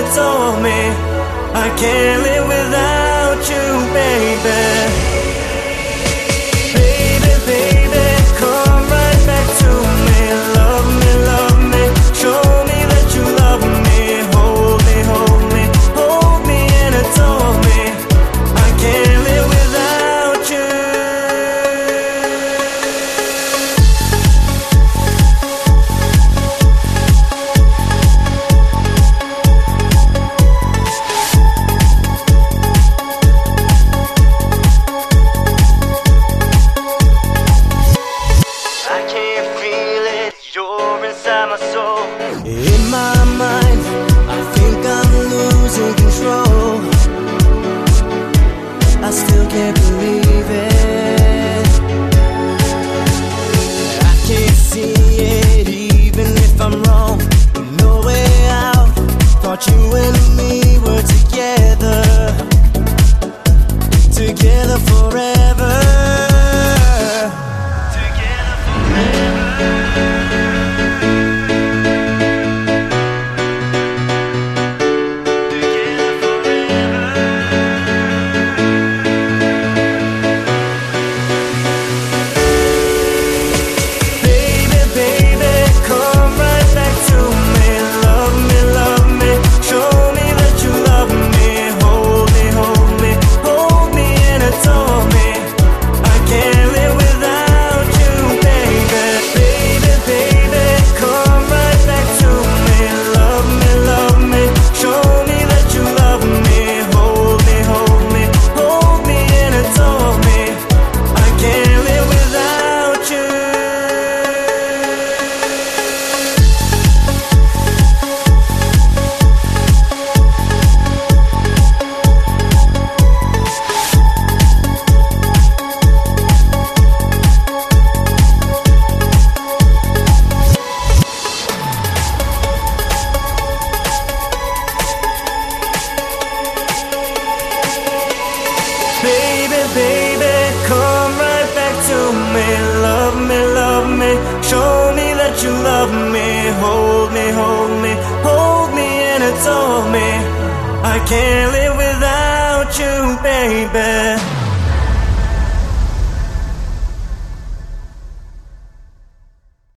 told me I can't live without you, baby. Baby, baby, come right back to me. Love me, love me, show me that you love me. Hold me, hold me, hold me and adore me. I can't live without you. You're inside my soul. In my mind, I think I'm losing control. I still can't believe it. I can't see it, even if I'm wrong. No way out. Thought you and me were together, together forever. Baby, baby, come right back to me. Love me, love me, show me that you love me. Hold me, hold me, hold me and adore me. I can't live without you, baby.